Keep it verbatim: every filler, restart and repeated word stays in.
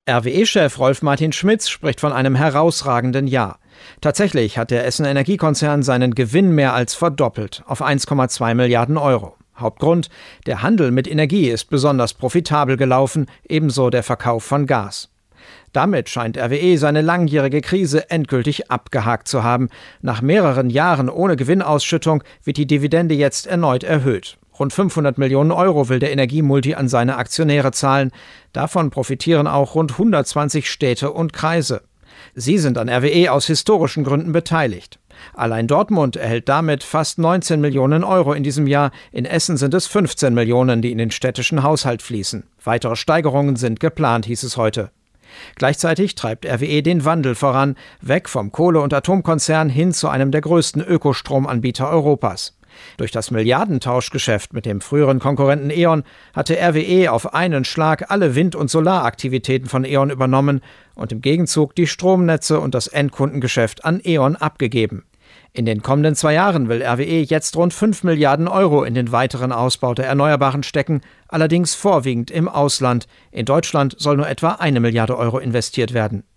R W E-Chef Rolf-Martin Schmitz spricht von einem herausragenden Jahr. Tatsächlich hat der Essener Energiekonzern seinen Gewinn mehr als verdoppelt auf eins Komma zwei Milliarden Euro. Hauptgrund: der Handel mit Energie ist besonders profitabel gelaufen, ebenso der Verkauf von Gas. Damit scheint R W E seine langjährige Krise endgültig abgehakt zu haben. Nach mehreren Jahren ohne Gewinnausschüttung wird die Dividende jetzt erneut erhöht. Rund fünfhundert Millionen Euro will der Energiemulti an seine Aktionäre zahlen. Davon profitieren auch rund hundertzwanzig Städte und Kreise. Sie sind an R W E aus historischen Gründen beteiligt. Allein Dortmund erhält damit fast neunzehn Millionen Euro in diesem Jahr. In Essen sind es fünfzehn Millionen, die in den städtischen Haushalt fließen. Weitere Steigerungen sind geplant, hieß es heute. Gleichzeitig treibt R W E den Wandel voran, weg vom Kohle- und Atomkonzern hin zu einem der größten Ökostromanbieter Europas. Durch das Milliardentauschgeschäft mit dem früheren Konkurrenten E.ON hatte R W E auf einen Schlag alle Wind- und Solaraktivitäten von E.ON übernommen und im Gegenzug die Stromnetze und das Endkundengeschäft an E.ON abgegeben. In den kommenden zwei Jahren will R W E jetzt rund fünf Milliarden Euro in den weiteren Ausbau der Erneuerbaren stecken, allerdings vorwiegend im Ausland. In Deutschland soll nur etwa eine Milliarde Euro investiert werden.